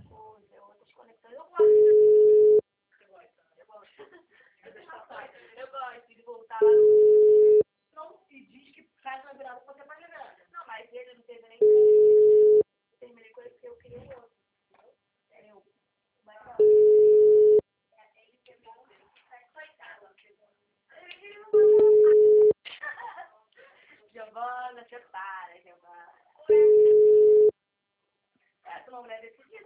Eu desconectando. Eu gosto. Eu gosto. Eu gosto de voltar lá. Não se diz que faz uma virada pra você pra virada. Não, mas ele não teve nem. Terminei com ele porque eu queria um outro. Eu. Mas não. Ele pegou um. Coitado. Ele não. Giovana, você para, Giovana. É, tu uma mulher decidida.